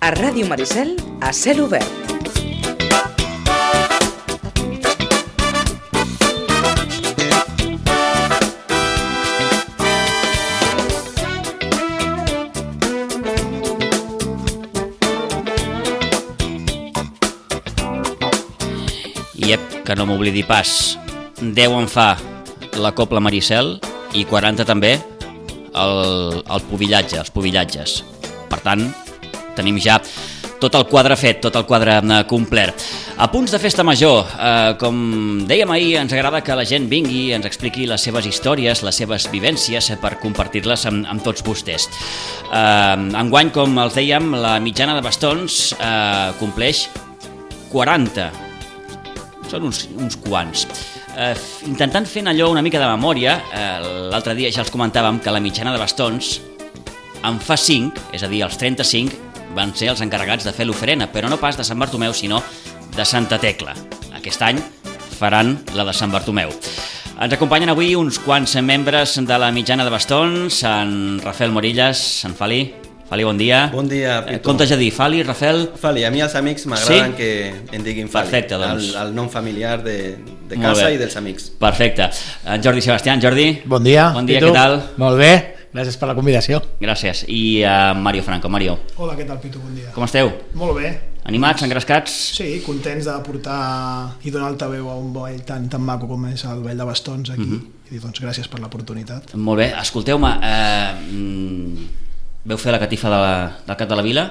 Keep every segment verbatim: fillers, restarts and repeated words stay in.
A Ràdio Maricel, a cel obert. Iep, que no m'oblidi pas. deu en fa la Cobla Maricel i quaranta també el, el pubillatge, els pubillatges. Per tant, tenim ja tot el quadre fet, tot el quadre complet. A punts de festa major, eh, com dèiem ahir, ens agrada que la gent vingui, ens expliqui les seves històries, les seves vivències, per compartir-les amb, amb tots vostès. Eh, enguany, com els dèiem, la mitjana de bastons eh, compleix quaranta. Són uns, uns quants. Eh, intentant fent allò una mica de memòria, eh, l'altre dia ja els comentàvem que la mitjana de bastons en fa cinc, és a dir, els trenta-cinc, van ser els encarregats de fer l'oferena, però no pas de Sant Bartomeu, sinó de Santa Tecla. Aquest any faran la de Sant Bartomeu. Ens acompanyen avui uns quants membres de la mitjana de bastons, en Rafael Morillas, en Fali. Fali, bon dia. Bon dia, Pitu. Eh, comptes a dir Fali, Rafael? Fali, a mi els amics m'agraden sí? que em diguin Fali. Perfecte, doncs. El, el nom familiar de, de casa i dels amics. Perfecte. En Jordi Sebastián, Jordi. Bon dia. Bon dia, Pitu. què tal? Molt bé, gràcies per la convidació. Gràcies. I uh, Mario Franco. Mario. Hola, què tal, Pitu? Bon dia. Com esteu? Molt bé. Animats, engrescats? Sí, contents de portar i donar altaveu a un ball tan, tan maco com és el Ball de Bastons aquí. Mm-hmm. I doncs gràcies per l'oportunitat. Molt bé. Escolteu-me, eh, veu fer la catifa de la, del Cap de la Vila.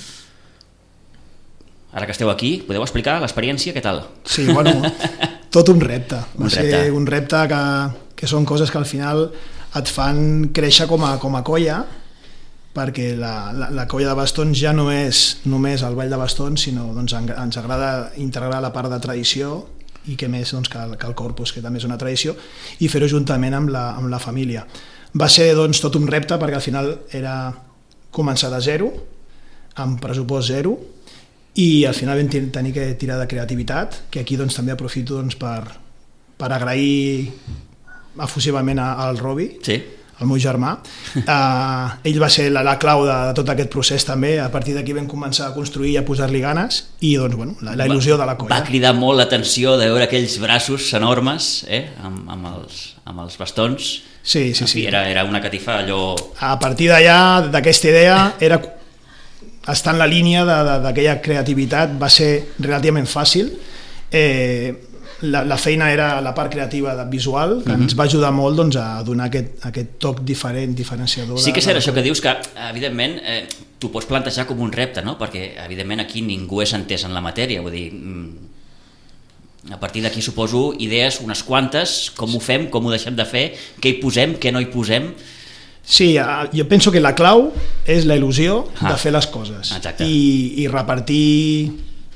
Ara que esteu aquí, podeu explicar l'experiència? Què tal? Sí, bueno, tot un repte. Va un ser repte. un repte que, que són coses que al final et fan créixer com a, com a colla, perquè la, la, la colla de bastons ja no és només el ball de bastons, sinó doncs, ens agrada integrar la part de tradició i que més doncs, que, el, que el corpus, que també és una tradició, i fer-ho juntament amb la, amb la família. Va ser doncs, tot un repte perquè al final era començar de zero, amb pressupost zero, i al final vam tenir que tirar de creativitat, que aquí doncs, també aprofito doncs, per, per agrair efusivament al Robi, sí. el meu germà. Uh, ell va ser la, la clau de, de tot aquest procés també. A partir d'aquí vam començar a construir i a posar-li ganes i doncs, bueno, la, la il·lusió de la colla. Va cridar molt l'atenció de veure aquells braços enormes eh? amb, amb, els, amb els bastons. Sí, sí, sí. Era, era una catifa allò... A partir d'allà, d'aquesta idea, era estar en la línia d'aquella creativitat. Va ser relativament fàcil. Eh, la, la feina era la part creativa visual, que uh-huh. ens va ajudar molt doncs, a donar aquest, aquest toc diferent, diferenciador. Sí que és de, de això que dius, que evidentment eh, t'ho pots plantejar com un repte, no? Perquè evidentment aquí ningú és entès en la matèria, vull dir... Mm, a partir d'aquí suposo idees unes quantes, com ho fem, com ho deixem de fer, què hi posem, què no hi posem. Sí, jo penso que la clau és la il·lusió ah, de fer les coses i, i repartir,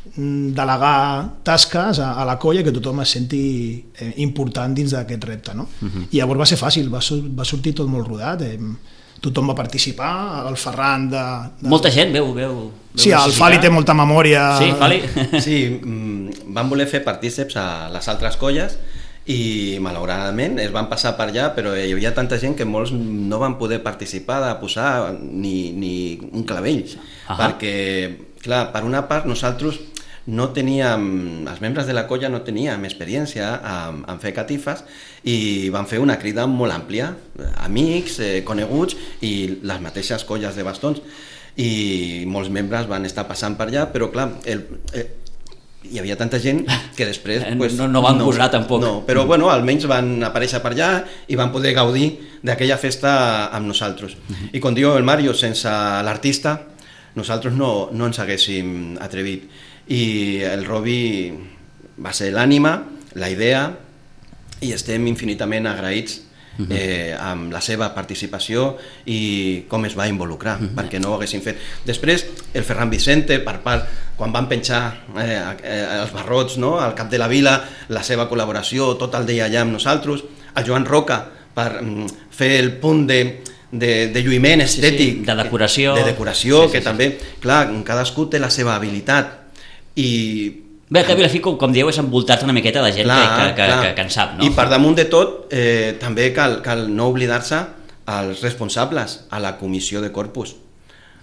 delegar tasques a, a la colla, que tothom es senti eh, important dins d'aquest repte, no? Uh-huh. I llavors va ser fàcil, va, va sortir tot molt rodat, eh, tothom va participar, el Ferran de... de... Molta gent, veu, veu, veu sí, el Fali té molta memòria. Sí, Fali? Sí, van voler fer partíceps a les altres colles i malauradament es van passar per allà, però hi havia tanta gent que molts no van poder participar de posar ni, ni un clavell. Uh-huh. Perquè, clar, per una part nosaltres no teníem, els membres de la colla no teníem experiència en, en fer catifes i van fer una crida molt àmplia, amics, eh, coneguts i les mateixes colles de bastons, i molts membres van estar passant per allà, però clar, el, el, hi havia tanta gent que després... Pues, no, no van no, posar tampoc. No, però bueno, almenys van aparèixer per allà i van poder gaudir d'aquella festa amb nosaltres. Uh-huh. I com diu el Mario, sense l'artista nosaltres no, no ens haguéssim atrevit. I el Robi va ser l'ànima, la idea, i estem infinitament agraïts eh, amb la seva participació i com es va involucrar, uh-huh. perquè no ho haguessin fet. Després, el Ferran Vicente, per part, quan van penjar eh, els barrots, no?, al Cap de la Vila, la seva col·laboració, tot el dia allà amb nosaltres, el Joan Roca, per mm, fer el punt de... De, de lluïment estètic, sí, sí, de decoració, de decoració sí, sí, que sí. També, clar, cadascú té la seva habilitat i... Bé, que Vilafí, com, com dieu, és envoltar-te una miqueta de gent clar, que, que, que, que, que en sap, no? I per damunt de tot, eh, també cal, cal no oblidar-se als responsables, a la comissió de corpus,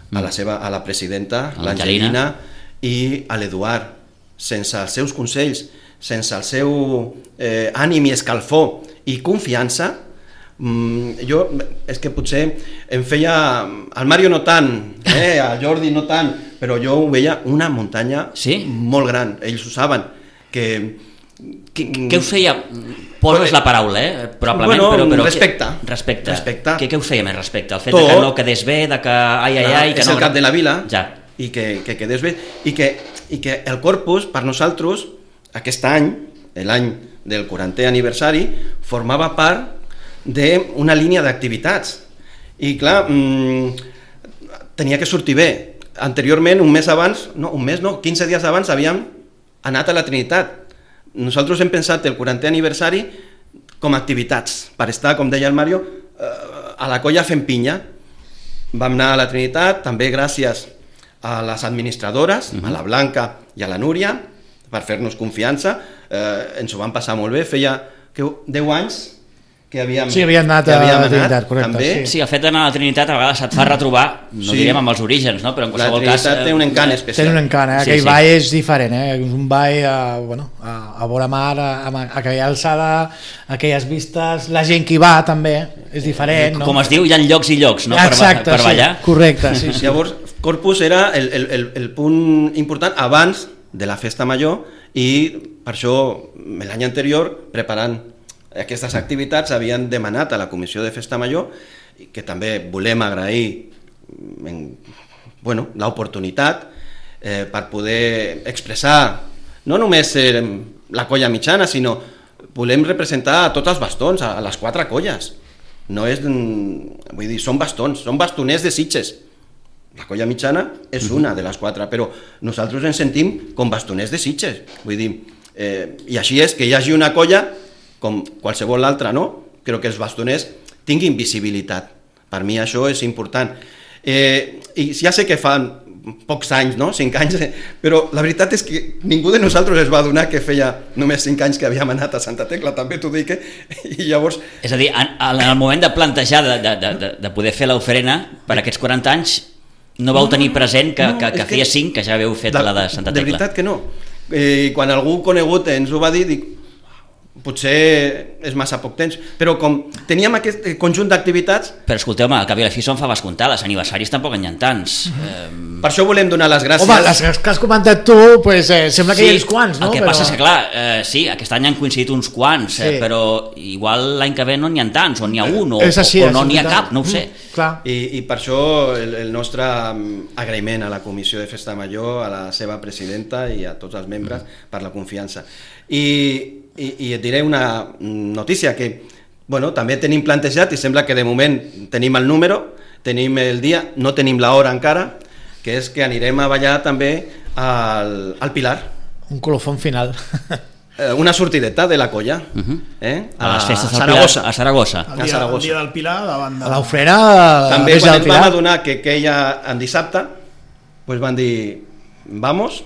a la, seva, a la presidenta, a l'Angelina, l'Angelina, i a l'Eduard. Sense els seus consells, sense el seu eh, ànim i escalfor i confiança, mm, jo, és que potser em feia, el Mario no tant, eh, el Jordi no tant, però jo ho veia una muntanya sí? molt gran, ells ho saben, que... que què us feia? Poses la paraula, eh? Probablement, bueno, però, però... respecte. Respecte. respecte. Què, què us feia més respecte? El fet Tot. de que no quedés bé, de que ai, ai, ai... Que és no... el cap de la vila, ja. i que, que quedés bé, i que, i que el Corpus, per nosaltres, aquest any, l'any del quarantè aniversari, formava part d'una línia d'activitats. I clar, mmm, tenia que sortir bé. Anteriorment, un mes abans, no, un mes no, quinze dies abans havíem anat a la Trinitat. Nosaltres hem pensat el quarantè aniversari com a activitats, per estar, com deia el Mario, a la colla fent pinya. Vam anar a la Trinitat, també gràcies a les administradores, uh-huh. a la Blanca i a la Núria, per fer-nos confiança, eh, ens ho vam passar molt bé, feia que deu anys que havíem, sí, havíem anat que havíem a la Trinitat, correcte. També. Sí. sí, el fet d'anar a la Trinitat a vegades et fa retrobar, no sí. direm amb els orígens, no? Però en qualsevol cas... La cas... Trinitat té un encant especial. Té un encant, eh? Sí, Aquell sí. ball és diferent, eh? És un ball a, bueno, a, a vora mar, a, a aquella alçada, aquelles vistes, la gent que hi va també és diferent, no? Com es diu, hi ha llocs i llocs, no? Exacte, per, per ballar. sí, correcte. Sí, sí. Llavors, Corpus era el, el, el, el punt important abans de la festa major i per això l'any anterior, preparant aquestes activitats, havien demanat a la Comissió de Festa Major, que també volem agrair en, bueno, l'oportunitat eh, per poder expressar no només eh, la colla mitjana, sinó volem representar a tots els bastons, a, a les quatre colles. No és, vull dir, són bastons, són bastoners de Sitges. La colla mitjana és una de les quatre, però nosaltres ens sentim com bastoners de Sitges. Vull dir, eh, i així és que hi hagi una colla, com qualsevol altra, no? Crec que els bastoners tinguin visibilitat. Per mi això és important. Eh, I ja sé que fan pocs anys, no? Cinc anys, però la veritat és que ningú de nosaltres es va adonar que feia només cinc anys que havíem anat a Santa Tecla, també t'ho dic, eh? I llavors... És a dir, en, en el moment de plantejar de, de, de, de poder fer l'ofrena per aquests quaranta anys, no vau tenir present que, no, que, que feia cinc que ja haveu fet la, la de Santa Tecla. De veritat que no. Eh, quan algú conegut ens ho va dir, dic, potser és massa poc temps, però com teníem aquest conjunt d'activitats... Però escolteu-me, al cap i a la fi són faves comptades, aniversaris tampoc en hi ha tants. Mm-hmm. Eh... Per això volem donar les gràcies... Home, les que has comentat tu, pues, eh, sembla que sí, hi ha uns quants, no? El que però... passa és que, clar, eh, sí, aquest any han coincidit uns quants, sí. eh, però igual l'any que ve no n'hi ha tants, o n'hi ha un, o, així, o no n'hi ha cap, no ho sé. Mm, clar. I, I per això el, el nostre agraïment a la Comissió de Festa Major, a la seva presidenta i a tots els membres mm. per la confiança. I, i, i et diré una notícia que bueno, també tenim plantejat i sembla que de moment tenim el número, tenim el dia, no tenim l'hora encara, que és que anirem a ballar també al, al Pilar. Un colofón final. Una sortideta de la colla. Uh-huh. eh? A, a les festes del Saragossa. Pilar, a Saragossa. El dia, el dia del Pilar davant de... A l'ofrena... També quan ens vam adonar que queia en dissabte, pues van dir, vamos,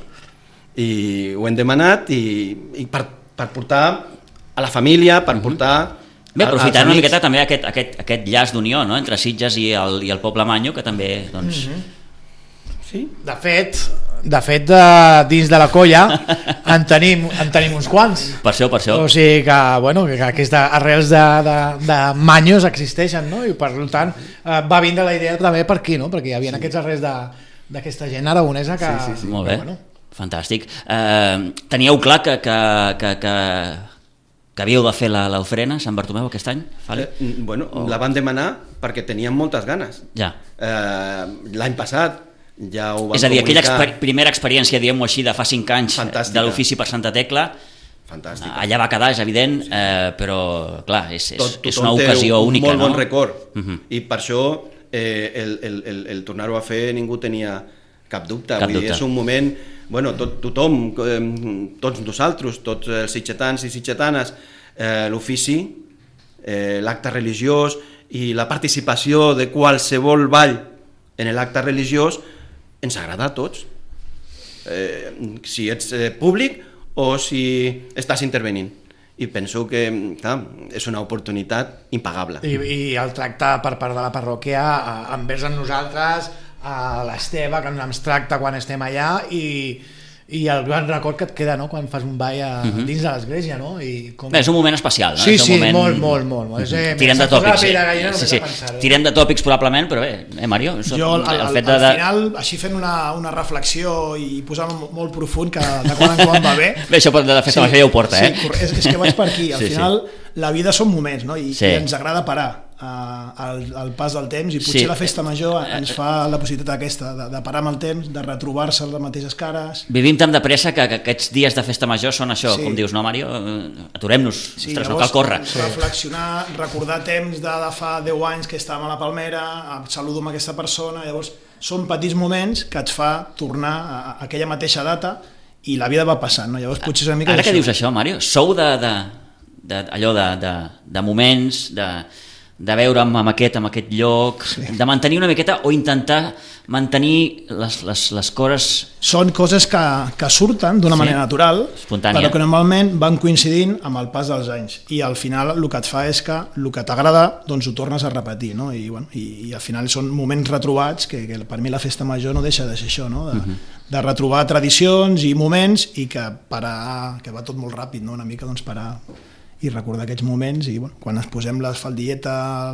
i ho hem demanat i, i per, per portar a la família, per uh-huh. portar... Bé, aprofitant una miqueta també aquest, aquest, aquest llaç d'unió, no?, entre Sitges i el, i el poble manyo, que també, doncs... Mm-hmm. Sí? De fet, de fet de, dins de la colla en tenim, en tenim uns quants. Per això, per això. O sigui que, bueno, que aquestes arrels de, de, de manyos existeixen, no? I per tant eh, va vindre la idea també per aquí, no? Perquè hi havia sí. aquests arrels d'aquesta gent aragonesa que... Sí, sí, sí. Molt bé, bueno. Fantàstic. Eh, teníeu clar que, que, que, que, que havíeu de fer l'ofrena a Sant Bartomeu aquest any? Vale? Eh, bueno, o... la van demanar perquè teníem moltes ganes. Ja. Eh, L'any passat ja ho van És a dir, aquella comunicar. exper primera experiència, diguem-ho així, de fa cinc anys Fantàstica. de l'ofici per Santa Tecla, Fantàstica. allà va quedar, és evident, sí. eh, però clar, és, és, Tot, és una ocasió té un única, molt no? bon record, Uh -huh. i per això eh, el, el, el, el tornar-ho a fer ningú tenia cap dubte. Cap Vull dir, dubte. és un moment, bueno, tot, tothom, eh, tots nosaltres, tots els sitgetans i sitgetanes, eh, l'ofici, eh, l'acte religiós i la participació de qualsevol ball en l'acte religiós ens agrada a tots, eh, si ets eh, públic o si estàs intervenint, i penso que clar, és una oportunitat impagable. I, i el tracte per part de la parròquia eh, envers a nosaltres, a l'Esteve, que ens tracta quan estem allà, i, i el gran record que et queda, no?, quan fas un ball a, uh-huh. dins de l'església, no? I com... Bé, és un moment especial, no? Sí, és un sí, moment... molt, molt, molt. molt. És, eh, tirem de tòpics, sí. Gallina, sí, sí. Tirem de tòpics probablement, però bé, eh, Mario? Jo, al, al, al, fet de... al final, així fent una, una reflexió i posant molt profund, que de quan en quan va bé... Bé, això de la festa sí, major ja ho porta, sí, eh? És, és que vaig per aquí. Al sí, final, sí. la vida són moments, no? I, sí. i ens agrada parar al, al pas del temps, i potser sí. la festa major ens fa la possibilitat aquesta, de, de parar amb el temps, de retrobar-se les mateixes cares... Vivim tan de pressa que, que aquests dies de festa major són això, sí. com dius, no, Mario? Aturem-nos, sí, ostres, llavors, no cal córrer. Reflexionar, recordar temps de, de fa deu anys que estàvem a la Palmera, saludo amb aquesta persona, llavors són petits moments que et fa tornar a, a aquella mateixa data, i la vida va passant, no? Llavors potser és una mica... Ara que dius això, Mario, sou de, de, de, allò de, de, de moments, de... de veure'm amb aquest, amb aquest lloc, sí. de mantenir una miqueta o intentar mantenir les, les, les coses... Són coses que, que surten d'una sí. manera natural, espontània. Però que normalment van coincidint amb el pas dels anys, i al final el que et fa és que el que t'agrada doncs ho tornes a repetir, no? I, bueno, i, i al final són moments retrobats que, que per mi la festa major no deixa de ser això, no? de, uh-huh. de retrobar tradicions i moments, i que parar, que va tot molt ràpid, no? Una mica doncs parar i recordar aquests moments, i bueno, quan ens posem la faldilleta,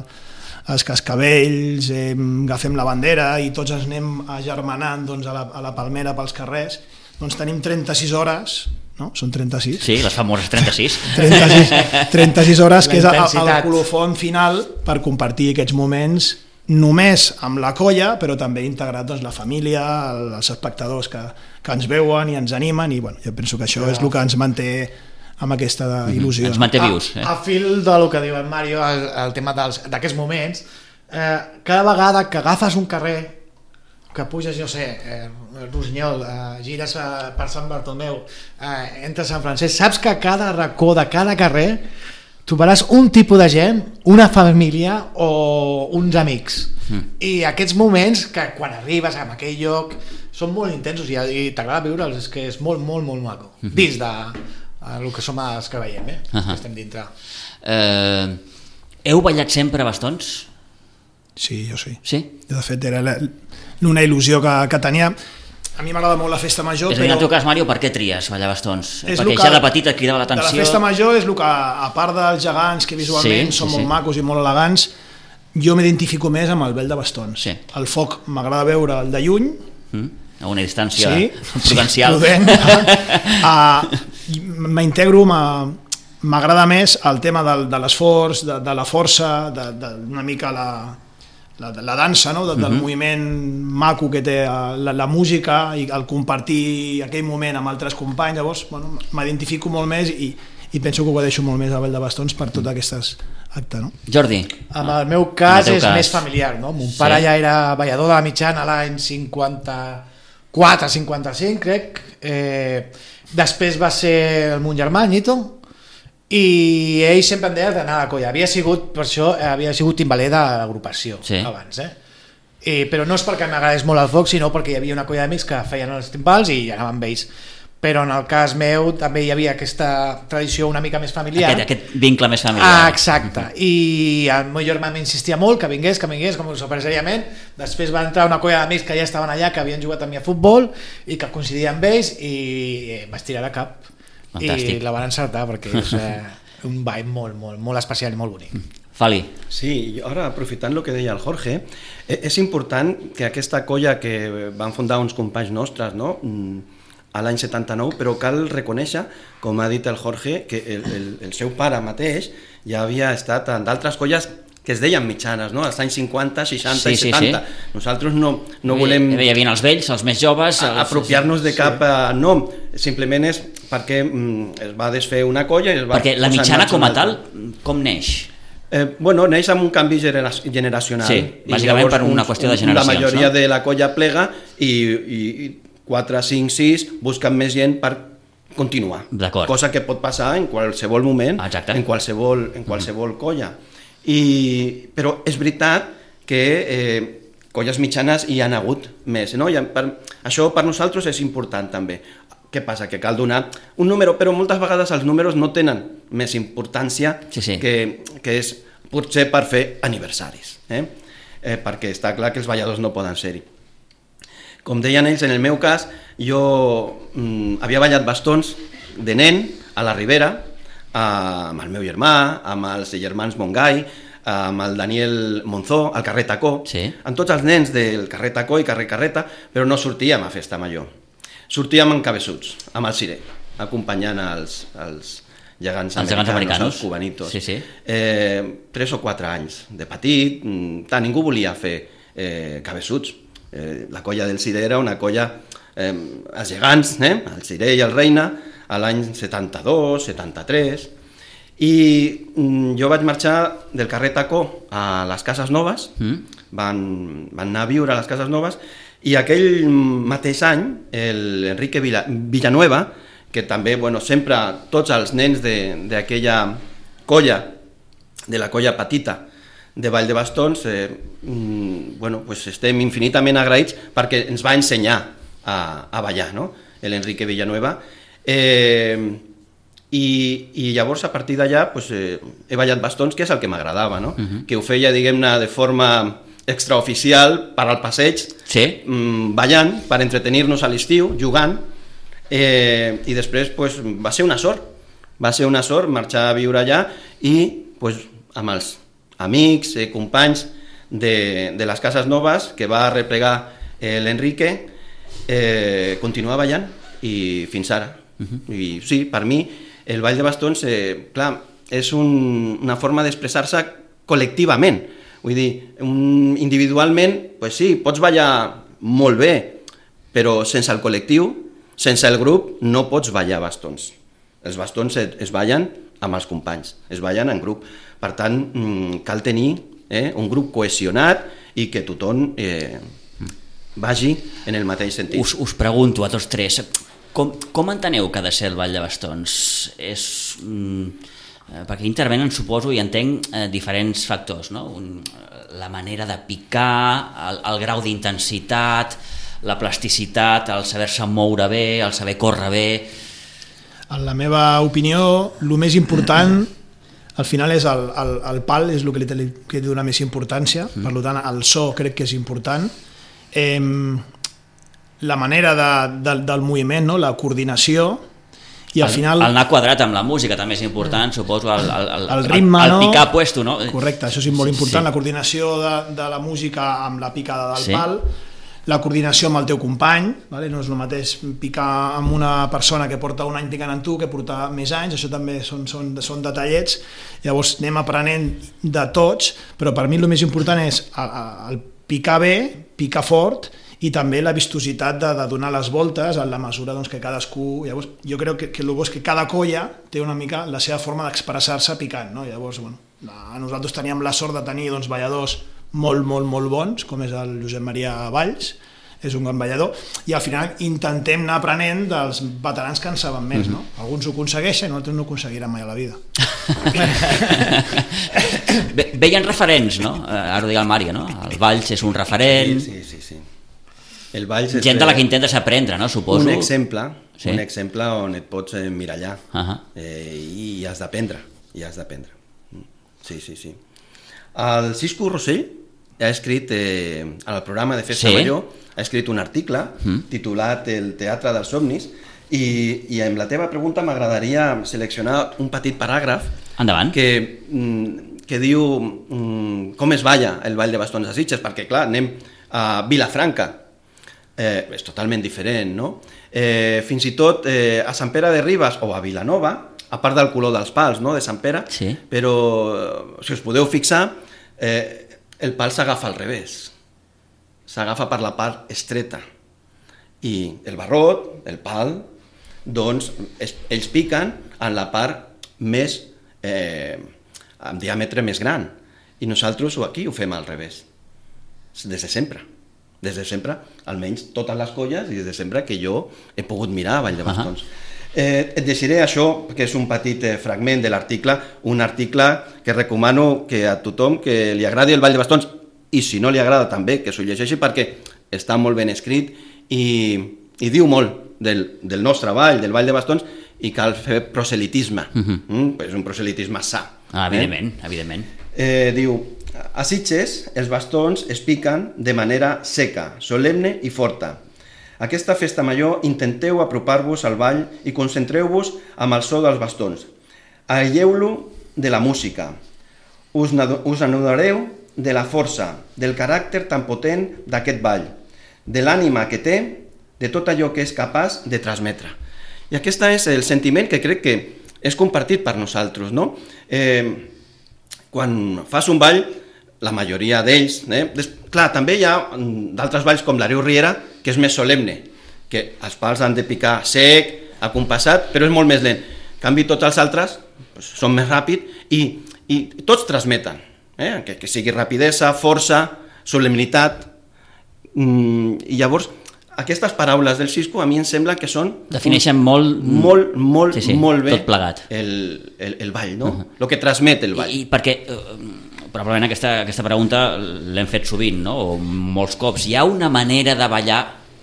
els cascabells, eh, agafem la bandera i tots ens anem agermanant doncs, a, la, a la Palmera pels carrers, doncs tenim trenta-sis hores, no? Són trenta-sis? Sí, les famoses trenta-sis. trenta-sis, trenta-sis hores, que és el, el colofon final per compartir aquests moments només amb la colla, però també integrat doncs, la família, els espectadors que, que ens veuen i ens animen, i bueno, jo penso que això és el que ens manté amb aquesta il·lusió. Ens manté vius. Eh? A, a fil del que diu en Mario, el, el tema d'aquests moments, eh, cada vegada que agafes un carrer, que puges, jo sé, eh, Rossinyol, eh, gires eh, per Sant Bartomeu, eh, entres a Sant Francesc, saps que a cada racó de cada carrer trobaràs un tipus de gent, una família o uns amics. Mm. I aquests moments, que quan arribes a aquell lloc, són molt intensos i, i t'agrada viure'ls, és que és molt, molt, molt maco. Mm-hmm. Dins de... el que som els que veiem, eh? Uh-huh. Que estem dintre. Eh, heu ballat sempre a bastons? Sí, jo sí. Sí? De fet, era la, una il·lusió que, que tenia. A mi m'agrada molt la festa major, és a dir, en el teu cas, Mario, per què tries ballar bastons? És perquè que, ja de petit et cridava l'atenció... De la festa major és el que, a part dels gegants, que visualment sí, són sí, molt sí. macos i molt elegants, jo m'identifico més amb el bell de bastons. Sí. El foc m'agrada veure el de lluny, mm. a una distància sí, prudencial. Sí, uh, m'integro, m'agrada més el tema del, de l'esforç, de, de la força, de, de una mica la, la, la dansa, no? de, del uh-huh. moviment maco que té la, la música, i el compartir aquell moment amb altres companys. Llavors bueno, m'identifico molt més, i, i penso que ho deixo molt més a Vall de Bastons per tot aquestes actes. No? Jordi? En el meu cas el és cas. més familiar. No? Mon pare sí. ja era ballador de la mitjana l'any cinquanta-quatre cinquanta-cinc, crec. Eh, després va ser el mon germà, Nito, i ell sempre em deia d'anar a la colla. Havia sigut, per això, havia sigut timbaler de l'agrupació sí. abans, eh? I, però no és perquè m'agradés molt el foc, sinó perquè hi havia una colla d'amics que feien els timbals i anàvem amb ells. Però en el cas meu també hi havia aquesta tradició una mica més familiar. Aquest, aquest vincle més familiar. Ah, exacte. I el meu germà m'insistia molt que vingués, que vingués, com super seriament. Després va entrar una colla d'amics que ja estaven allà, que havien jugat amb mi a futbol i que coincidia amb ells, i vaig tirar a cap. Fantàstic. I la van encertar, perquè és eh, un ball molt, molt, molt especial i molt bonic. Fali. Sí, ara aprofitant el que deia el Jorge, és important que aquesta colla que van fundar uns companys nostres, no?, a l'any setanta-nou, però cal reconèixer, com ha dit el Jorge, que el, el, el seu pare mateix ja havia estat en d'altres colles que es deien mitjanes, no? Als anys cinquanta, seixanta sí, i setanta. Sí, sí. Nosaltres no, no volem... Hi havia els vells, els més joves... Els... apropiar-nos de cap sí. nom. Simplement és perquè mm, es va desfer una colla i es va... Perquè la mitjana com a tal, com neix? Eh, bueno, neix amb un canvi genera generacional. Sí, bàsicament per una qüestió de generacions. La majoria no? de la colla plega i... i, i quatre, cinc, sis, busquen més gent per continuar. Cosa que pot passar en qualsevol moment, exacte. en qualsevol, en qualsevol mm. colla. I, però és veritat que eh, colles mitjanes hi han hagut més. No? I per, això per nosaltres és important també. Què passa? Que cal donar un número, però moltes vegades els números no tenen més importància sí, sí. Que, que és potser per fer aniversaris. Eh? Eh, perquè està clar que els balladors no poden ser-hi. Com deien ells, en el meu cas, jo mm, havia ballat bastons de nen a la Ribera, amb el meu germà, amb els germans Montgai, amb el Daniel Monzó, al carrer Tacó, sí. amb tots els nens del carrer Tacó i carrer Carreta, però no sortíem a festa major. Sortíem amb cabeçuts, amb el ciré, acompanyant els, els gegants els americanos, gegants americanos, els cubanitos. Sí, sí. Eh, tres o quatre anys de petit, tant, ningú volia fer eh, cabeçuts. Eh, la colla del ciré era una colla, eh, els gegants, eh, el ciré i el reina, a l'any setanta-dos, setanta-tres, i mm, jo vaig marxar del carrer Tacó a les Cases Noves, mm. van, van anar a viure a les Cases Noves, i aquell mateix any l'Enrique Villa, Villanueva, que també, bueno, sempre tots els nens d'aquella colla, de la colla petita de Vall de Bastons, eh, mm, bueno, pues estem infinitament agraïts perquè ens va ensenyar a, a ballar, no? l'Enrique Villanueva. Eh, i, i llavors a partir d'allà pues, eh, he ballat bastons, que és el que m'agradava, no? Uh-huh. Que ho feia, diguem-ne, de forma extraoficial per al passeig, sí. mmm, ballant, per entretenir-nos a l'estiu, jugant, eh, i després pues, va ser una sort, va ser una sort marxar a viure allà i pues, amb els amics, eh, companys de, de les Cases Noves que va replegar eh, l'Enrique, eh, continuar ballant i fins ara. Uh-huh. I sí, per mi el ball de bastons, eh, clar, és un, una forma d'expressar-se col·lectivament. Vull dir, un, individualment, pues sí, pots ballar molt bé, però sense el col·lectiu, sense el grup, no pots ballar bastons. Els bastons es, es ballen amb els companys, es ballen en grup. Per tant, cal tenir eh, un grup cohesionat i que tothom eh, vagi en el mateix sentit. Us, us pregunto a tots tres, com, com enteneu que ha de ser el ball de bastons? És, mm, perquè intervenen, suposo, i entenc eh, diferents factors, no? Un, la manera de picar, el, el grau d'intensitat, la plasticitat, el saber-se moure bé, el saber córrer bé. En la meva opinió, el més important al final és el, el, el pal, és el que li, li, que li dona més importància, mm. per tant el so crec que és important. Eh, la manera de, de, del moviment, no? La coordinació, i al el, final... El anar quadrat amb la música també és important, suposo, el, el, el, el ritme, el, el no? picar puesto, no? Correcte, això és molt important, sí. La coordinació de, de la música amb la picada del sí. pal, la coordinació amb el teu company, vale? No és el mateix picar amb una persona que porta un any picant amb tu que portar més anys, això també són, són, són detallets, llavors anem aprenent de tots, però per mi el més important és el, el picar bé, picar fort, i també la vistositat de, de donar les voltes en la mesura doncs, que cadascú... Llavors, jo crec que, que el bo és que cada colla té una mica la seva forma d'expressar-se picant, no? Llavors, bueno, nosaltres teníem la sort de tenir doncs, balladors molt, molt, molt bons, com és el Josep Maria Valls, és un gran ballador, i al final intentem anar aprenent dels veterans que en saben més, no? Alguns ho aconsegueixen, nosaltres no ho aconseguirem mai a la vida. Ve, veien referents, no? Ara ho dic el Mario, no? El Valls és un referent... Sí, sí, sí. sí. El Valls és gent de la que intentes aprendre, no? Suposo. Un exemple, sí. un exemple on et pots emmirallar uh-huh. eh, i has d'aprendre, i has d'aprendre. Sí, sí, sí. El Cisco Rossell ha escrit, eh, al programa de Festa sí? Major, ha escrit un article mm. titulat El teatre dels somnis, i, i amb la teva pregunta m'agradaria seleccionar un petit paràgraf Endavant. que, que diu com es balla el ball de bastons a Sitges, perquè clar, anem a Vilafranca, eh, és totalment diferent, no? Eh, fins i tot eh, a Sant Pere de Ribes o a Vilanova, a part del color dels pals, no?, de Sant Pere, sí. però si us podeu fixar, eh, el pal s'agafa al revés, s'agafa per la part estreta, i el barrot, el pal, doncs es, ells piquen en la part més, eh, amb diàmetre més gran, i nosaltres aquí ho fem al revés, des de sempre. Des de sempre, almenys totes les colles, i des de sempre que jo he pogut mirar a Vall de Bastons. Uh-huh. Eh, et deixaré això, que és un petit eh, fragment de l'article, un article que recomano que a tothom que li agradi el Vall de Bastons, i si no li agrada també, que s'ho llegeixi, perquè està molt ben escrit i, i diu molt del, del nostre ball, del Vall de Bastons, i cal fer proselitisme. Uh-huh. mm? És un proselitisme sa. Ah, evidentment, eh? evidentment. Eh, diu, a Sitges els bastons es piquen de manera seca, solemne i forta. Aquesta festa major intenteu apropar-vos al ball i concentreu-vos amb el so dels bastons. Aïlleu-lo de la música. Us, us anudareu de la força, del caràcter tan potent d'aquest ball, de l'ànima que té, de tot allò que és capaç de transmetre. I aquest és el sentiment que crec que és compartit per nosaltres, no? Eh, quan fas un ball, la majoria d'ells, eh? Des, clar, també hi ha d'altres balls com l'Ariu Riera, que és més solemne, que els pals han de picar sec, acompassat, però és molt més lent. En canvi, tots els altres doncs, són més ràpids i, i tots transmeten, eh? que, que sigui rapidesa, força, solemnitat, mm, i llavors aquestes paraules del Xisco a mi em sembla que són... Defineixen molt... Molt, molt, sí, sí, molt bé tot plegat. El, el, el ball, no? Uh-huh. El que transmet el ball. I, i perquè, eh, probablement aquesta, aquesta pregunta l'hem fet sovint, no? O molts cops. Hi ha una manera de ballar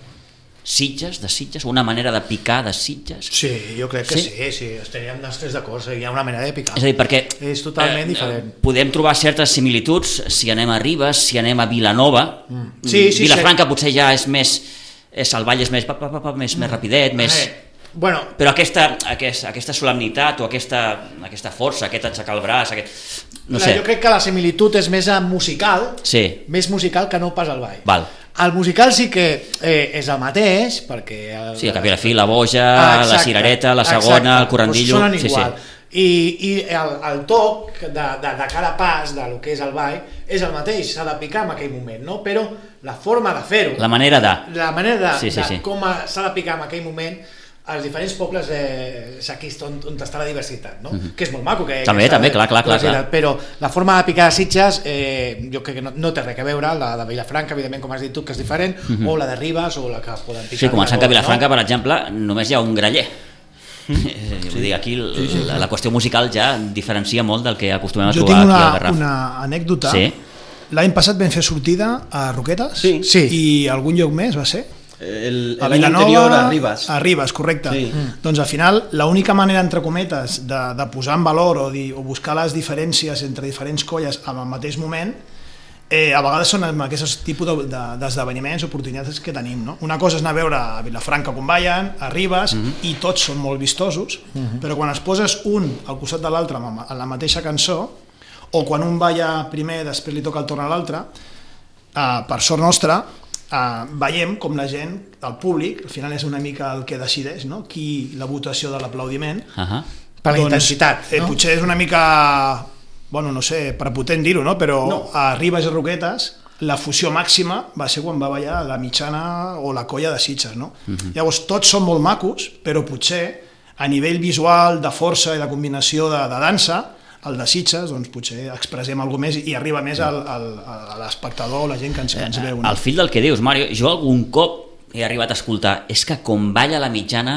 Sitges, de Sitges? Una manera de picar de Sitges? Sí, jo crec que sí, sí, sí estaríem nostres d'acord, hi ha una manera de picar. És a dir, perquè... És totalment eh, diferent. Podem trobar certes similituds si anem a Ribes, si anem a Vilanova. Mm. Sí, sí, Vilafranca sí. Potser ja és més... És, el ball és més, pa, pa, pa, més, més rapidet, més... Eh, bueno. Però aquesta, aquesta, aquesta solemnitat o aquesta, aquesta força, aquest aixecar el braç, aquest... no Clar, sé. Jo crec que la similitud és més musical, sí. més musical que no pas el ball. Val. El musical sí que eh, és el mateix, perquè... El, sí, el Capirafí, la boja, ah, la cirereta, la segona, exacte. El corandillo... Pues sonen sí, igual. Sí. I, i el, el toc de, de, de cada pas del que és el ball és el mateix, s'ha de picar en aquell moment, no? Però la forma de fer-ho, la manera de, la manera de, sí, sí, de sí. com s'ha de picar en aquell moment, als diferents pobles eh, és aquí on, on està la diversitat, no? Uh-huh. Que és molt maco. Que, també, que també, clar, clar, clar, clar. Però la forma de picar de Sitges, eh, jo crec que no, no té res a veure, la de Vilafranca, evidentment, com has dit tu, que és diferent, uh-huh. o la de Ribes, o la que poden picar. Sí, començant que a Vilafranca, no? Per exemple, només hi ha un graller. Mm. Vull dir, aquí sí, sí, la, la qüestió musical ja diferencia molt del que acostumem a jo trobar una, aquí al Garraf. Jo tinc una anècdota. Sí. L'any passat vam fer sortida a Roquetes sí. Sí. i algun lloc més va ser? El, a l'any anterior a Ribes. A Ribes, correcte. Sí. Mm. Doncs al final, l'única manera, entre cometes, de, de posar en valor o, dir, o buscar les diferències entre diferents colles en el mateix moment, eh, a vegades són aquests tipus d'esdeveniments o oportunitats que tenim, no? Una cosa és anar a veure a Vilafranca com ballen, a Ribes, mm-hmm. i tots són molt vistosos, mm-hmm. però quan es poses un al costat de l'altre en la mateixa cançó, o quan un balla primer, després li toca el torn a l'altre, eh, per sort nostra, eh, veiem com la gent, el públic, al final és una mica el que decideix, no? Qui, la votació de l'aplaudiment. Uh-huh. Per la doncs, intensitat, eh, no? Potser és una mica... bueno, no sé, prepotent dir-ho, no? Però no. A Ribes i Roquetes la fusió màxima va ser quan va ballar la mitjana o la colla de Sitges, no? Uh-huh. Llavors, tots són molt macos, però potser a nivell visual, de força i de combinació de, de dansa, el de Sitges, doncs potser expressem alguna més i arriba més al, al, a l'espectador o la gent que ens, que ens veu. No? Al fil del que dius, Mario, jo algun cop he arribat a escoltar, és que com balla la mitjana...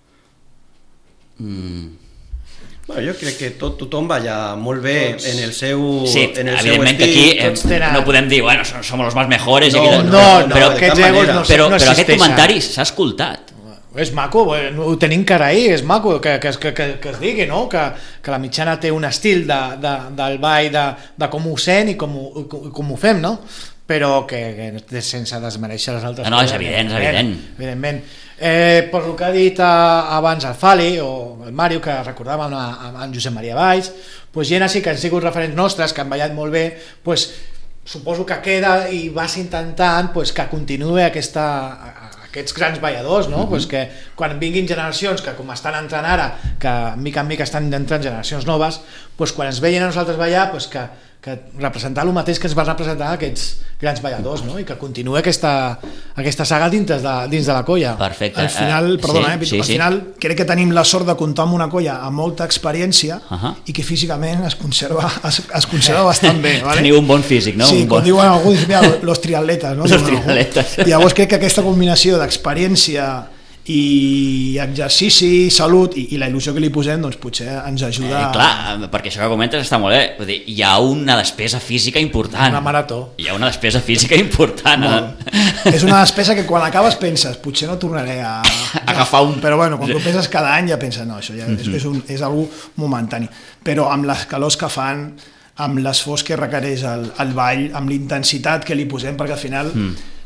Mm, Bueno, jo crec que tot, tothom balla molt bé tots. en el seu, sí, en el evidentment seu estil. Que aquí eh, no podem dir, bueno, som els més mejores. No, aquí... no, no, no, no, aquests egos no, però, no però aquest existeixen. comentari s'ha escoltat. És maco, ho tenim que agrair, és maco que, que, que, que es digui, no? que, que la mitjana té un estil de, de, del ball, de, de com ho sent i com ho, com ho fem, no? Però que, que sense desmereixer les altres no, no, és evident, és evident. Evidentment. Eh, per el que ha dit eh, abans el Fali o el Mario, que recordàvem amb en Josep Maria Valls, pues, gent així que han sigut referents nostres, que han ballat molt bé, pues, suposo que queda i vas intentant pues, que continuï aquesta, aquests grans balladors, no? Uh-huh. Pues que quan vinguin generacions que com estan entrant ara, que mica en mica estan entrant generacions noves, pues, quan ens veien a nosaltres ballar, pues, que que representar el mateix que es va representar aquests grans balladors, no? I que continuï aquesta, aquesta saga dins de, dins de la colla. Perfecte. Al final, uh, perdona, sí, eh, sí, al final sí. Crec que tenim la sort de comptar amb una colla amb molta experiència uh-huh. i que físicament es conserva, es, es conserva bastant bé. ¿Vale? Teniu un bon físic, no? Sí, un com bon... diuen alguns, mira, los triatletes. No? Los triatletes. I llavors crec que aquesta combinació d'experiència i exercici, salut i, i la il·lusió que li posem doncs potser ens ajuda eh, clar, perquè això que comentes està molt bé. Vull dir, hi ha una despesa física important, una marató, hi ha una despesa física important eh? És una despesa que quan acabes penses potser no tornaré a, a agafar un... però bueno, quan tu penses cada any ja penses no, això ja és, és, un, és algo momentani, però amb les calors que fan, amb l'esforç que requereix el, el ball, amb l'intensitat que li posem, perquè al final mm.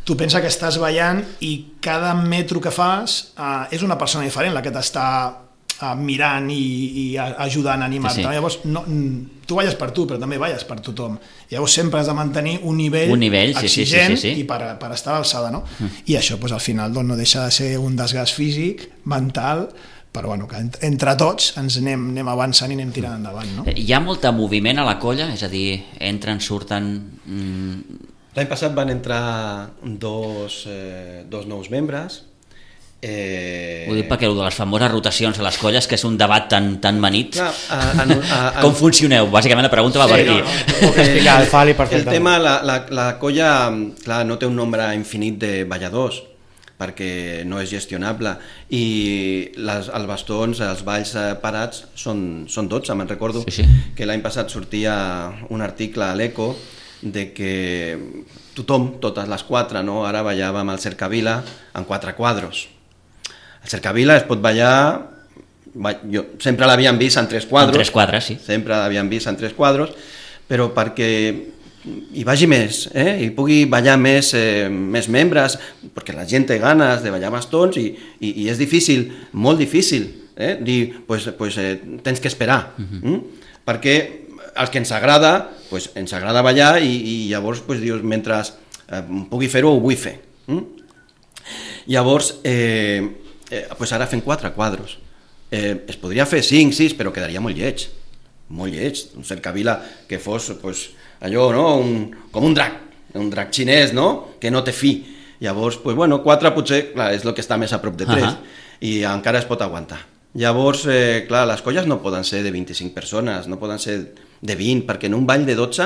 tu pensa que estàs ballant i cada metro que fas uh, és una persona diferent la que t'està uh, mirant i, i ajudant a animar-te. Sí, sí. Llavors, no, tu balles per tu, però també balles per tothom. Llavors sempre has de mantenir un nivell, un nivell exigent sí, sí, sí, sí. i per, per estar a l'alçada, no? Mm. I això doncs, al final doncs, no deixa de ser un desgast físic, mental, però bueno, que entre tots ens anem, anem avançant i anem tirant endavant, no? Hi ha molt de moviment a la colla? És a dir, entren, surten... Mm... L'any passat van entrar dos, eh, dos nous membres. Eh... Ho dic perquè de les famoses rotacions a les colles, que és un debat tan, tan manit. Clar, a, a, a, a... Com funcioneu? Bàsicament la pregunta va sí, per aquí. No, no, puc explicar el Fali perfectament. El tema, la, la, la colla, clar, no té un nombre infinit de balladors, perquè no és gestionable, i les, els bastons, els balls parats són, són dotze, me'n recordo sí, sí. que l'any passat sortia un article a l'Eco de que tothom, totes les quatre, no? Ara ballàvem el cercavila en quatre quadros. El cercavila es pot ballar, jo sempre l'havíem vist en tres quadros, en tres quadres, sí. sempre l'havíem vist en tres quadros, però perquè hi vagi més, eh? I pugui ballar més, eh, més membres, perquè la gent té ganes de ballar bastons i, i, i és difícil, molt difícil, eh? Dir, pues, pues, eh, tens que esperar, uh-huh. mm? Perquè els que ens agrada, pues, ens agrada ballar i, i llavors pues, dius, mentre eh, pugui fer-ho, ho vull fer. Mm? Llavors, eh, eh, pues ara fem quatre quadros. Eh, es podria fer cinc, sis, però quedaria molt lleig, molt lleig, un cercavila que fos... Pues, allò, no? Un, com un drac, un drac xinès, no? Que no té fi. Llavors, pues, bueno, quatre potser, clar, és el que està més a prop de tres, uh-huh. i encara es pot aguantar. Llavors, eh, clar, les colles no poden ser de vint-i-cinc persones, no poden ser de vint, perquè en un ball de dotze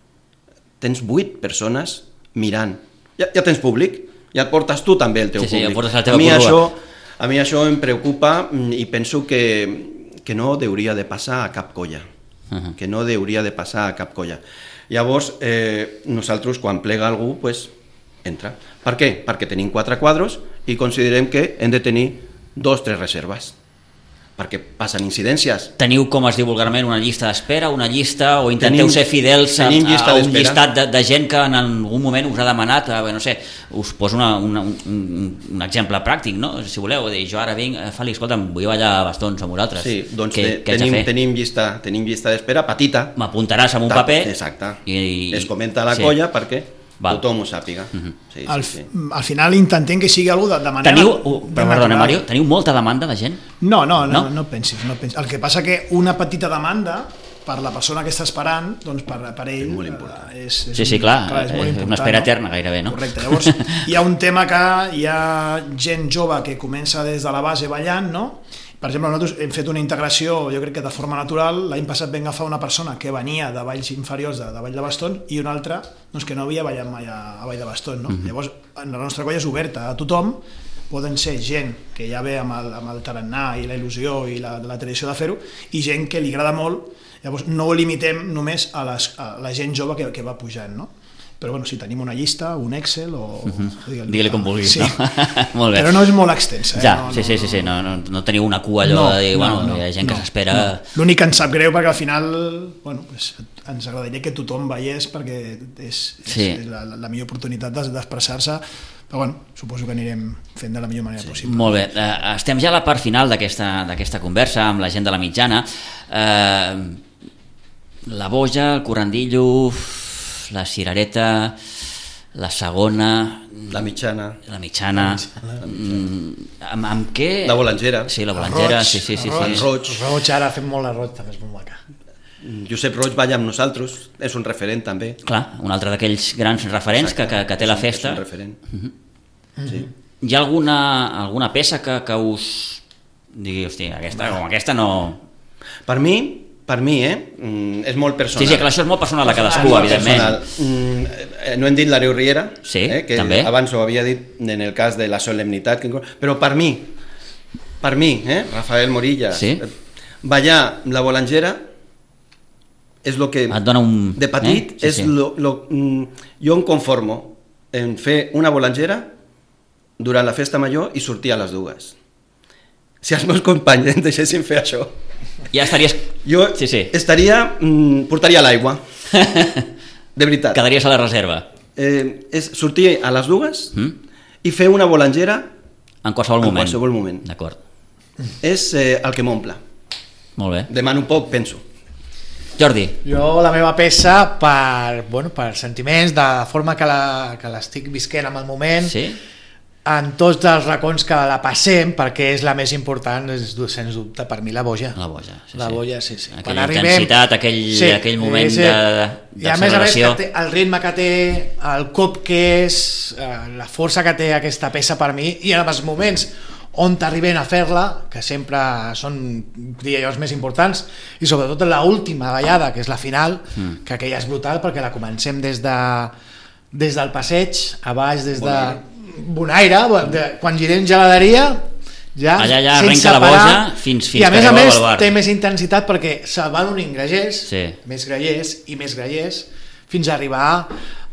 tens vuit persones mirant. Ja, ja tens públic, ja et portes tu també el teu sí, sí, públic. Ja la teva a, mi això, a mi això em preocupa i penso que, que no hauria de passar a cap colla. Uh-huh. Que no hauria de passar a cap colla. Llavors, eh, nosaltres, quan plega algú, pues, entra. Per què? Perquè tenim quatre quadros i considerem que hem de tenir dos, tres reserves. Perquè passen incidències. Teniu, com es diu vulgarment, una llista d'espera, una llista, o intenteu tenim, ser fidels a, a un llistat de, de gent que en algun moment us ha demanat, a, no sé, us poso una, una, un, un exemple pràctic, no? Si voleu, dir, jo ara vinc, Fali, escolta'm, vull ballar bastons amb vosaltres. Sí, doncs què, te, què tenim, tenim, llista, tenim llista d'espera petita. M'apuntaràs amb un paper. Exacte. I, es comenta a la sí. colla perquè Val. tothom ho sàpiga. Uh-huh. sí, sí, al, sí. al final intentem que sigui algú de, de manera... Teniu, uh, però, perdona, Mario, teniu molta demanda de gent? No, no, no, no, no pensis, no pensis. El que passa que una petita demanda per la persona que està esperant, doncs per, per ell... És molt important. És, és sí, sí, clar, clar és molt és important, una espera no? eterna gairebé, no? Correcte, llavors hi ha un tema que hi ha gent jove que comença des de la base ballant, no? Per exemple, nosaltres hem fet una integració, jo crec que de forma natural. L'any passat vam agafar una persona que venia de balls inferiors, de, de ball de bastons, i una altra doncs, que no havia ballat mai a, a ball de bastons. No? Mm-hmm. Llavors, la nostra colla és oberta a tothom, poden ser gent que ja ve amb el, amb el tarannà i la il·lusió i la, la tradició de fer-ho, i gent que li agrada molt. Llavors, no ho limitem només a, les, a la gent jove que, que va pujant, no? Però bueno, si tenim una llista, un Excel o... Uh-huh. Digue-li, digue-li com vulguis, sí. no? Molt bé. Però no és molt extensa. Eh? Ja, no, sí, sí, sí, sí. No, no, no teniu una cua allò no, de dir, bueno, no, no, hi ha gent no, que s'espera... No. L'únic que ens sap greu perquè al final, bueno, pues, ens agradaria que tothom veiés perquè és, sí. és la, la millor oportunitat d'expressar-se, però bueno, suposo que anirem fent de la millor manera sí. possible. Molt bé, uh, estem ja a la part final d'aquesta conversa amb la gent de la mitjana. Uh, la boja, el corrandillo, la cirereta... La segona... La mitjana. La mitjana. La mitjana. Mm, amb, amb què... La bolangera. Sí, la bolangera, Roig, sí, sí, sí. El sí. roig. El roig, ara fem molt el roig, també és molt maca. Josep Roig balla amb nosaltres, és un referent també. Clar, un altre d'aquells grans referents que, que, que té la festa. És un referent. Uh-huh. Uh-huh. Sí. Hi ha alguna, alguna peça que, que us digui, hosti, aquesta, com aquesta no... Per mi, per mi, eh? Mm, és molt personal. Sí, sí, clar, això és molt personal a cadascú, molt evidentment. Mm, no hem dit l'Areu Riera, sí, eh? que també. abans ho havia dit en el cas de la solemnitat, però per mi, per mi, eh? Rafael Morillas, sí. ballar la bolangera és el que et dona un... de petit eh? sí, és sí. lo, lo, jo em conformo en fer una bolangera durant la festa major i sortir a les dues. Si els meus companys em deixessin fer això, ja estaries... jo sí, sí. estaria, mm, portaria l'aigua, de veritat. Quedaries a la reserva. eh, és sortir a les dues Mm? i fer una bolangera En qualsevol en moment. qualsevol moment. D'acord. És eh, el que m'omple. Molt bé. Demano un poc, penso. Jordi. Jo la meva peça per, bueno, per sentiments, de la forma que la, que l'estic visquent en el moment, Sí? en tots els racons que la passem, perquè és la més important, és sens dubte per mi la boja. La boja. Sí, La sí. boja, sí, sí. Aquella intensitat, aquell, Sí, aquell moment sí. de- I a més a més d'acceleració. que té el ritme que té, el cop que és, eh, la força que té aquesta peça per mi, i en els moments on t'arriben a fer-la, que sempre són, diria jo, els més importants, i sobretot l'última ballada, que és la final, mm. que aquella és brutal, perquè la comencem des de des del passeig, a baix, des de Bonaire, de, quan girem geladeria, ja, Allà, allà sense arrenca la parar, boja fins- fins i a que més a arribeu més al bar. té més intensitat perquè se'l van unint grellers, Sí. més grellers i més grellers, fins a arribar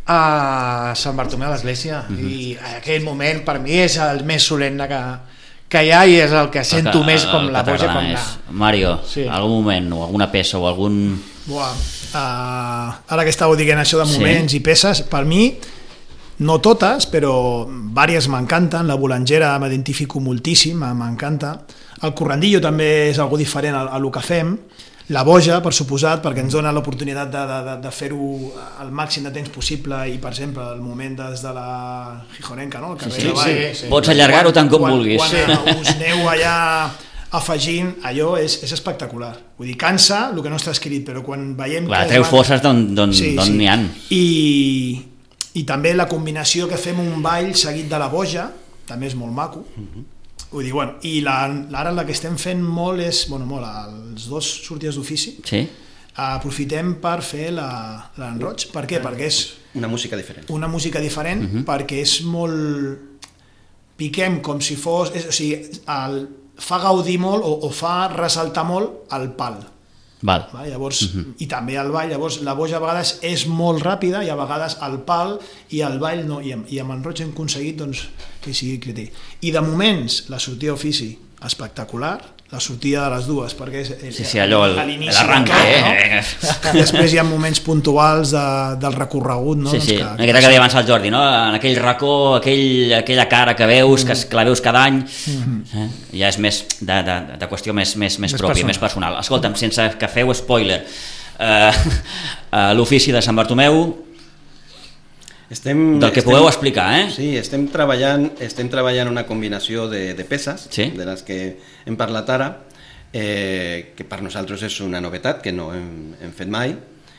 a Sant Bartomeu a l'església. Mhm. I aquell moment per mi és el més solemne que, que hi ha, i és el que sento El que- més com el la que boja, t'agrada com la... més. Mario, Sí. algun moment o alguna peça o algun... Buah, uh, ara que estàveu dient això de Sí. moments i peces, per mi no totes, però vàries m'encanten. La bolangera m'identifico moltíssim, m'encanta. El corrandillo també és algo diferent a, a lo que fem. La boja, per suposat, perquè ens dona l'oportunitat de, de, de, de fer-ho al màxim de temps possible, i per exemple el moment des de la Gijonenca, no? El carrer Sí, de Vall, sí, sí. Pots allargar-ho tant com quan, vulguis. quan sí. us aneu allà afegint, allò és, és espectacular. Vull dir, cansa el que no està escrit, però quan veiem... Clar, que es treu van- forces d'on d'on Sí, d'on sí. n'hi han. I, i també la combinació que fem un ball seguit de la boja també és molt maco. Vull dir, bueno, i la, ara la que estem fent molt és, bueno, molt, els dos sortides d'ofici, Sí? aprofitem per fer la- l'enroig. Per què? Perquè és Una música diferent. una música diferent, uh -huh. perquè és molt... piquem com si fos... És, o sigui, el, fa gaudir molt o, o fa ressaltar molt el pal. Val. Va? Llavors, uh -huh. I també el ball, llavors la boja a vegades és molt ràpida i a vegades el pal i el ball no, i amb, i amb en Roig hem aconseguit doncs, que sigui crític. I de moments la sortida d'ofici espectacular, la sortida de les dues, perquè és Sí, sí, allò, el- a l'inici l'arranque, de tot, eh? no? Després hi ha moments puntuals de, del recorregut, no? Sí, sí, doncs que, que, que deia abans el Jordi, no? En aquell racó, aquell, aquella cara que veus, que, que la veus cada any, eh? Ja és més de, de, de qüestió més, més, més, Més pròpia, personal. més personal. Escolta'm, sense que feu spoiler, eh, eh, l'ofici de Sant Bartomeu, Estem, del que estem, podeu explicar, eh? Sí, estem treballant, estem treballant una combinació de, de peces, Sí. de les que hem parlat ara, eh, que per nosaltres és una novetat que no hem, hem fet mai,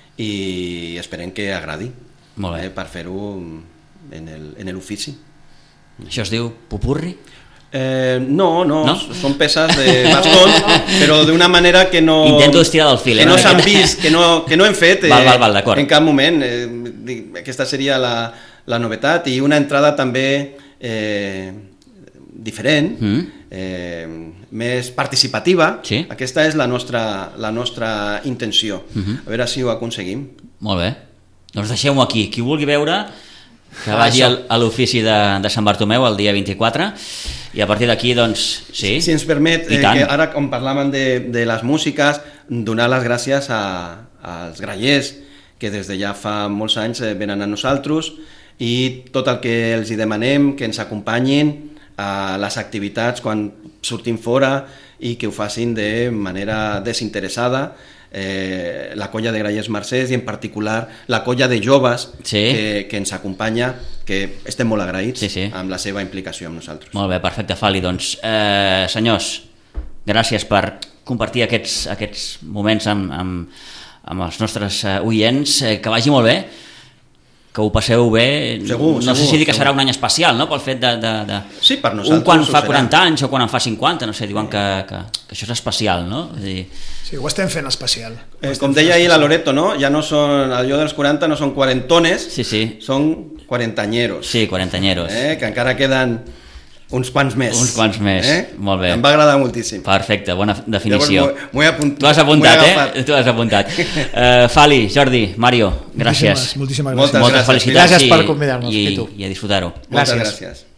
i esperem que agradi, Molt bé. eh, per fer-ho en el- en l'ofici. Això es diu pupurri? Eh, no, no, No? són peces de bastons, però d'una manera que no... Intento estirar del fil, eh, Que no una s'han miqueta. vist, que no, que no hem fet eh, Val, val, val, d'acord. en cap moment. Eh, dic, aquesta seria la, la novetat, i una entrada també eh, diferent, Mm. eh, més participativa. Sí. Aquesta és la nostra, la nostra intenció. Mhm. A veure si ho aconseguim. Molt bé. Doncs deixeu-m'ho aquí. Qui vulgui veure, que Ah, vagi això. al, a l'ofici de, de Sant Bartomeu el dia vint-i-quatre, i a partir d'aquí, doncs, sí. Si ens permet, I eh, tant. que ara com parlàvem de, de les músiques, donar les gràcies a, als grallers, que des de ja fa molts anys eh, venen a nosaltres, i tot el que els hi demanem, que ens acompanyin a les activitats quan sortim fora, i que ho facin de manera desinteressada. Eh, la colla de grallers Mercès, i en particular la colla de joves, Sí. que, que ens acompanya, que estem molt agraïts Sí, sí. amb la seva implicació amb nosaltres. Molt bé, perfecte, Fali. Doncs, eh, senyors, gràcies per compartir aquests, aquests moments amb, amb, amb els nostres eh, oients. Eh, que vagi molt bé, que ho passeu bé. Segur, no segur, sé si dir que segur. serà un any especial, no?, pel fet de... de, de... Sí, per nosaltres Un quan ho fa serà. quaranta anys o quan en fa cinquanta, no sé, diuen que, que, que això és especial, no? És a dir, Sí, ho estem fent especial. Ho Eh, estem com fent deia ahir la especial. Loreto, no? Ja no són, allò dels quaranta no són quarentones, sí, sí, són quarantanyeros. sí, quarantanyeros. Eh? Que encara queden uns quants més. Uns quants més, molt bé. Em va agradar moltíssim. Perfecte, bona definició. Llavors, m'ho he apunt... Tu has apuntat, eh? Tu has apuntat. Uh, Fali, Jordi, Mario, gràcies. Moltíssimes, moltíssimes gràcies. Moltes Moltes gràcies. felicitats Gràcies i, per convidar-nos, i, Pitu. i a disfrutar-ho. Moltes Gràcies. gràcies.